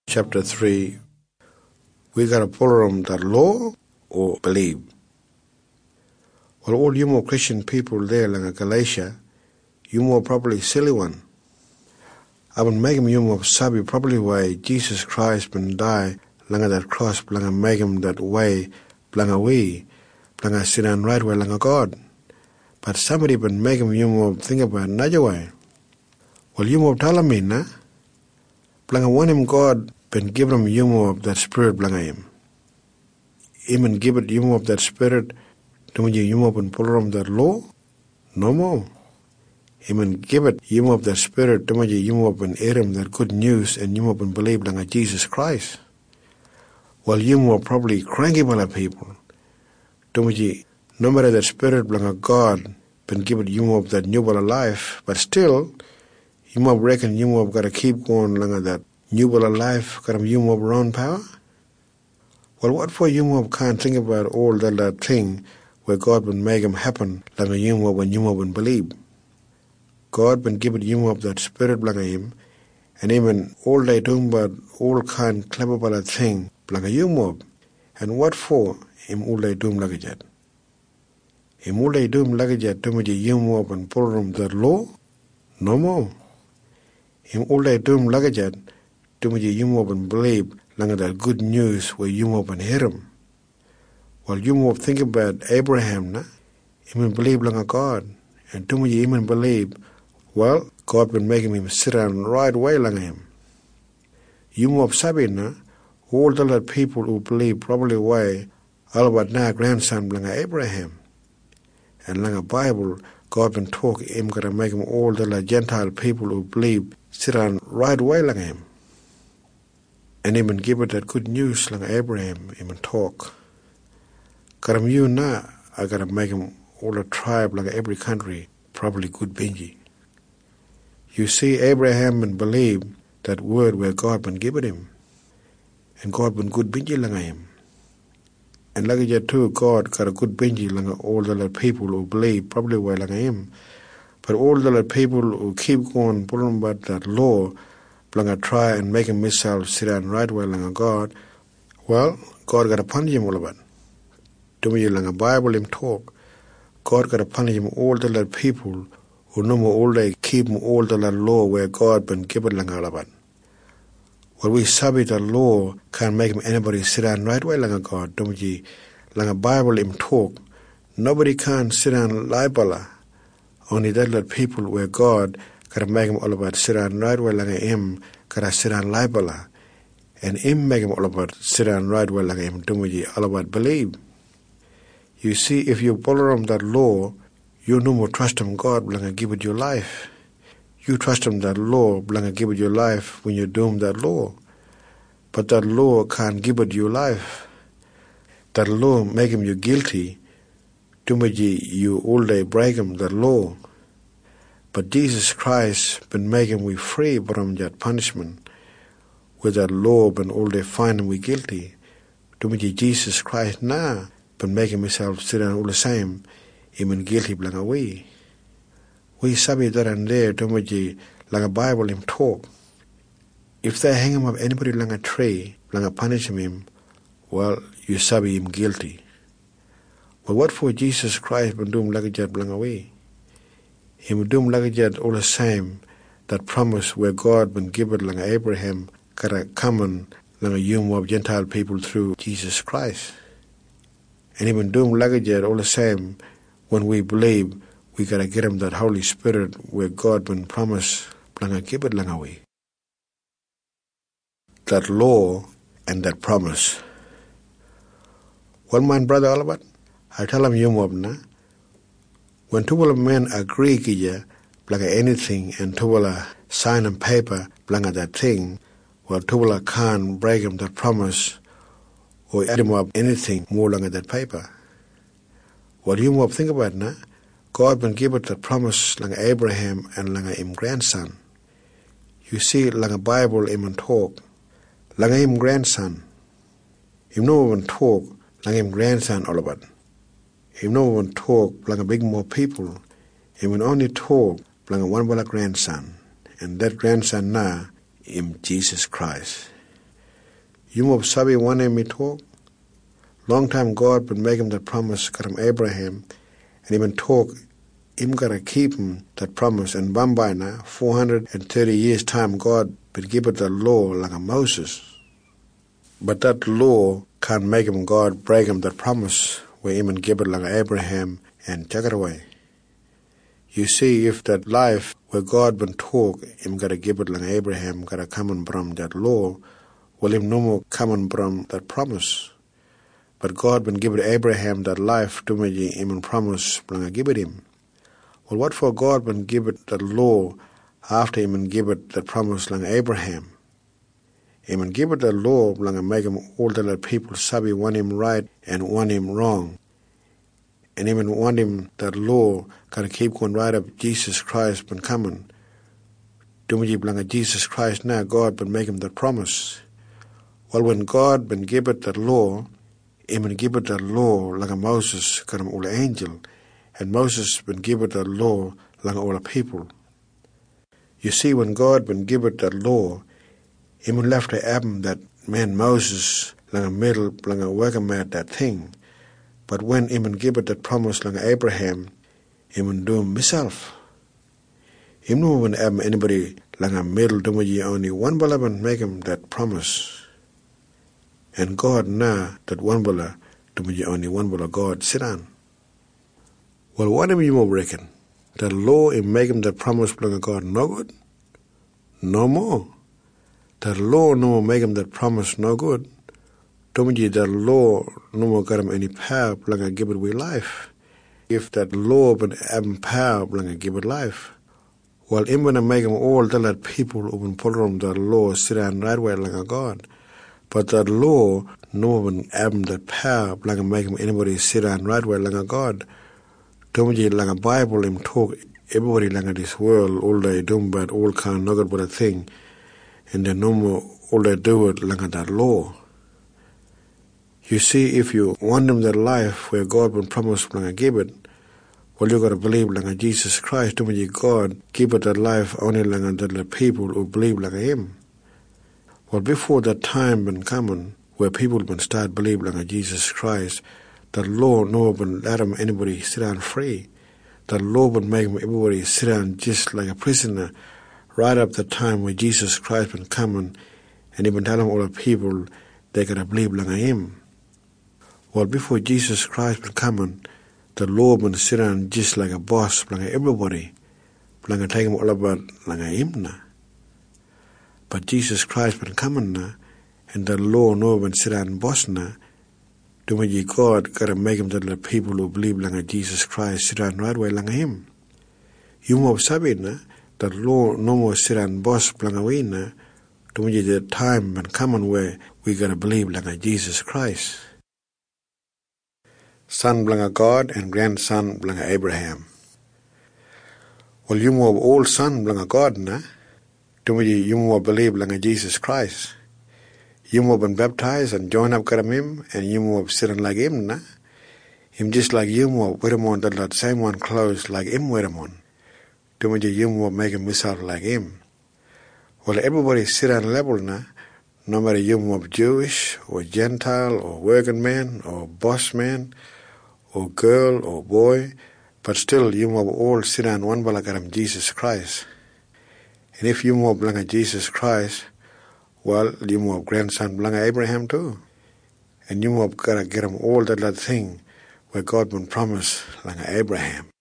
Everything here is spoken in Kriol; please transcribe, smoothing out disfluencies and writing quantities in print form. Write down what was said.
chapter 3, we got to follow them that law or believe. Well, all you more Christian people there, like Galatia, you more probably silly one. I would make him you more sabi probably why Jesus Christ been die, langa that cross, langa make him that way, langa we, langa sit and right way, langa God. But somebody been make him you more think about another way. Well, you more tell me, na? Langa want him God been give him you more of that spirit, langa him. Even give it you more of that spirit. Do you more and pull from that law? No more. Even give it you more of that spirit. Do you more and hear him that good news and you more and believe like Jesus Christ. Well, you more probably cranky by people. Do you no matter that spirit like God been given you more of that new life, but still you more reckon you more got to keep going like that new life. Got you more around power. Well, what for you more can't think about all that thing where God would make them happen like a human when you would believe. God been given you of that spirit like him, and even all they doing about all kind clever about that thing like a human. And what for him all they doing like that? Him all they doing like that to me the human and pull them that law? No more. Him all they doing like that to me the human and believe like that good news where human and hear him. Well, you more think about Abraham, na? Even believe like a God. And to me, you even believe, well, God been making him sit down right way like him. You more sabi, na? All the other people who believe probably why all about now grandson like Abraham. And like a Bible, God been talk him gonna make him all the Gentile people who believe sit down right way like him. And even give it that good news like Abraham, even talk. Karam you na, I gotta make him all a tribe like every country, probably good Benji. You see, Abraham and believe that word where God been given him. And God been good Benji like him. And like that too, God got a good Benji like all the people who believe probably were like him. But all the people who keep going pulling about that law, like try and make him himself sit down right way like a God, well, God got to punish him all about. To me, like a Bible him talk, God got to punish him all the people who know all they keep all the law where God been given like all about. Well, we sabi the law can't make him anybody sit down right way like a God. To me, like a Bible him talk, nobody can sit down libala. Only that people where God got to make him all about sit down right way like him, got to sit down libala. And him make him all about sit down right way like him. To me, all about believe. You see, if you follow that law, you no more trust him God, like give it your life. You trust him that law, like give it your life when you doom that law. But that law can't give it your life. That law make him you guilty. Too much you all day break him that law. But Jesus Christ been making we free from that punishment. With that law been all day find him we guilty. Too much Jesus Christ now. But making myself sit down all the same, even guilty like a we. We sabi that and there to me like a Bible him talk. If they hang him up anybody like a tree, like a punish him, well, you sabi him guilty. But what for Jesus Christ been doing like that like a we? Him doing like that all the same, that promise where God been given like Abraham, gotta come on like a human of Gentile people through Jesus Christ. And even doing like that all the same, when we believe, we gotta get him that Holy Spirit where God been promised, like give it like we. That law and that promise. What my brother all about? I tell him you na. When two men agree kija, like anything, and two sign on paper, like that thing, well, two can't break him that promise. Or add him up anything more than that paper. What do you more think about now? God been given the promise like Abraham and like him grandson. You see, like a Bible him talk, like him grandson. Him no even talk like him grandson all about. Him no even talk like a big more people. Him will only talk like a one grandson. And that grandson now him Jesus Christ. You mob sabi one me talk. Long time God been make him that promise got him Abraham, and even talk him gotta keep him that promise. And Bambai na 430 years time God been give it the law like a Moses. But that law can't make him God break him that promise where him and give it like Abraham and take it away. You see, if that life where God been talk, him gotta give it like Abraham, gotta come and from that law, well him no more come and from that promise. But God been give it Abraham that life to me him and promise like give it him. Well, what for God been give it that law after him and give it that promise like Abraham? Him and give it the law like make him all the people sabi want him right and want him wrong. And even want him that law gotta keep going right up Jesus Christ been coming. Dumji blanga Jesus Christ now God been make him that promise. Well, when God been give it that law, him and give it that law like a Moses got him all the angel, and Moses been give it that law like all the people. You see, when God been give it that law, him left to Adam that man Moses like a middle like a working at that thing. But when him give it that promise like Abraham, him do himself. Him no when anybody like a middle do only one bala make him that promise. And God na that one bala do only one bala God sit on. Well, what am you more reckon? The law him make him that promise like God no good? No more. The law no more make him that promise no good. The law no more got him any power like give it with life. If that law but have power like give it life, well, him gonna make him all that people who been following the law sit down right way like a God. But that law no more have that power like make him anybody sit down right way like a God. Like a Bible him talk everybody like this world all they do but all kind no good but a thing, and then no more all they do it like that law. You see, if you want them that life where God will promise like give it, well, you got to believe like Jesus Christ. Don't you God give it that life only like the people who believe like Him. Well, before that time been coming where people been start believing like Jesus Christ, the law no been let them anybody sit down free. The law been make everybody sit down just like a prisoner. Right up the time where Jesus Christ been coming, and He been telling all the people they got to believe like Him. Well, before Jesus Christ been coming, the law been sit down just like a boss, like everybody, like take him all about like him na. But Jesus Christ been coming na, and the law no been sit down boss na. Then when you God gotta make him that the people who believe like Jesus Christ sit down right way like him. You more sabi na, the law no more sit down boss like we na. Then when you the time been coming where we gotta believe like Jesus Christ. Son blanga God and grandson blanga Abraham. Well, you more old son blanga God na. Do you more believe blanga Jesus Christ. You more been baptized and join up with him, and you more sitting like him na. Him just like you more with him on that same one clothes like him with him on. Do you more make himself like him. Well, everybody sit on level na. No matter you more Jewish or Gentile or working man or boss man, or girl or boy, but still you will all sit on one balagaram Jesus Christ. And if you more blanga Jesus Christ, well, you more grandson blanga Abraham too. And you more gotta get him all that thing where God been promised like Abraham.